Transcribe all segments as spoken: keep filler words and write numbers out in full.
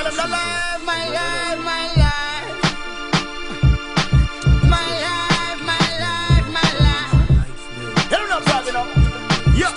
tell them no life, my life, my life. My life, my life, my life. They don't know about it, though. Yeah.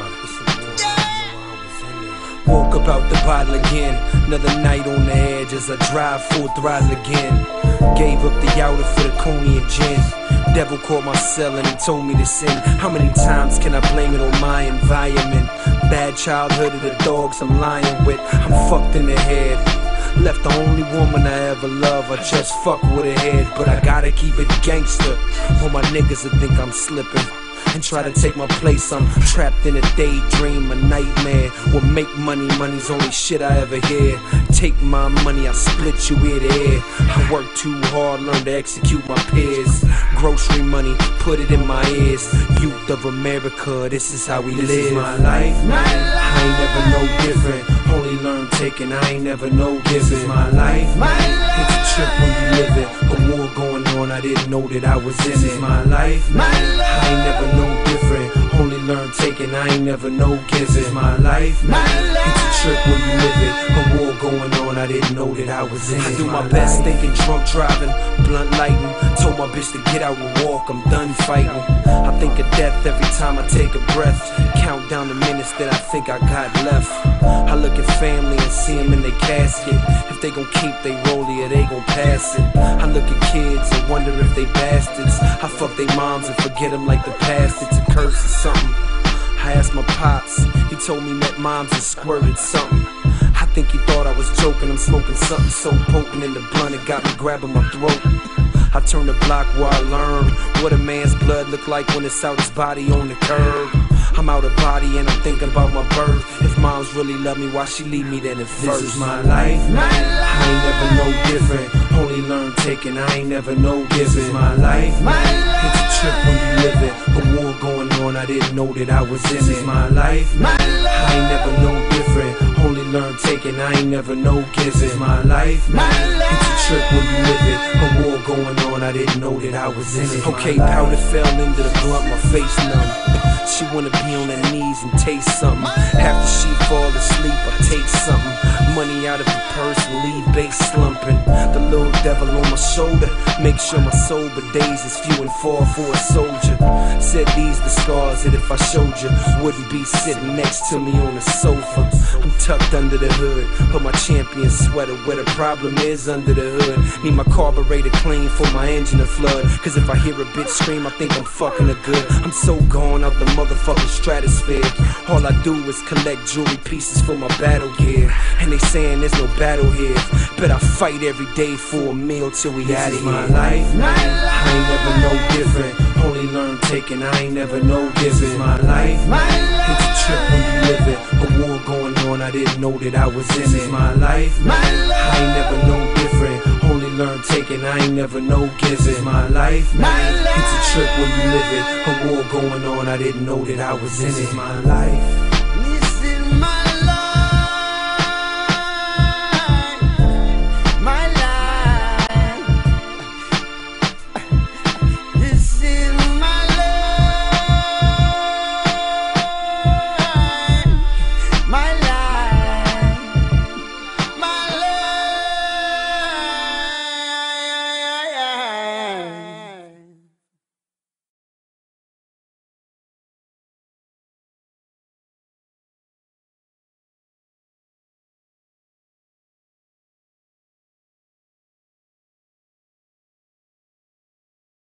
Woke up out the bottle again. Another night on the edge as I drive full throttle again. Gave up the outer for the Coney and gin. Devil caught my cell and he told me to sin. How many times can I blame it on my environment? Bad childhood of the dogs I'm lying with. I'm fucked in the head. Left the only woman I ever love. I just fuck with her head, but I gotta keep it gangster, or my niggas will think I'm slipping and try to take my place. I'm trapped in a daydream, a nightmare. Will make money, money's only shit I ever hear. Take my money, I split you ear to ear. I work too hard, learn to execute my peers. Grocery money, put it in my ears. Youth of America, this is how we this live. This is my life, my life. I ain't never no different. Only learn taking, I ain't never no giving. This is my life, my life. It's a trip when you live it. A war going on, I didn't know that I was in this it. This is my life, my life. I ain't never no different. Only learn taking, I ain't never no giving. This is my life, my life. It's a trip when you live it. A war going on, I didn't know that I was in it. I do my, my best life. Thinking drunk driving, blunt lighting. Told my bitch to get out and walk, I'm done fighting. I think of death every time I take a breath. Count down the minutes that I think I got left. I look at family and see them in their casket. If they gon' keep they rollie or they gon' pass it. I look at kids and wonder if they bastards. I fuck they moms and forget them like the past. It's a curse or something. I asked my pops, he told me met moms and squirted something. I think he thought I was joking, I'm smoking something so potent in the blunt it got me grabbing my throat. I turn the block where I learn what a man's blood look like when it's out his body on the curb. I'm out of body and I'm thinking about my birth. If moms really love me, why she leave me then at first? This is my life, my life. I ain't never no different. Only learn taking, I ain't never no giving. This is my life, my life. It's a trip when you live it. A war going on, I didn't know that I was in it. This is my life, my life. I ain't never no different. Only learn taking, I ain't never no giving. This is my life, my life. It's a trip when you live it. A war going on, I didn't know that I was in it. Okay, powder fell into the blunt, my face numb. She wanna be on her knees and taste something. After she fall asleep, I take something. Money out of her purse and leave base slumping. The little devil on my shoulder, make sure my sober days is few and far for a soldier. Said these the scars that if I showed you, wouldn't be sitting next to me on the sofa. I'm tucked under the hood, put my champion sweater where the problem is under the hood. Need my carburetor clean for my engine to flood. Cause if I hear a bitch scream, I think I'm fucking her good. I'm so gone out the motherfucking stratosphere. All I do is collect jewelry pieces for my battle gear. And they saying there's no battle here. Bet I fight every day for a meal till we out of here. This is my life, my life. I ain't never no different. Only learn taking, I ain't never no giving. This is my life, my life. It's a trip when you live it. A war going on, I didn't know that I was in it. This is my life, my life. I ain't never no different. Only learn taking, I ain't never no giving. This is my life, my life. It's a trip when you live it. A war going on, I didn't know that I was in it. This is my life.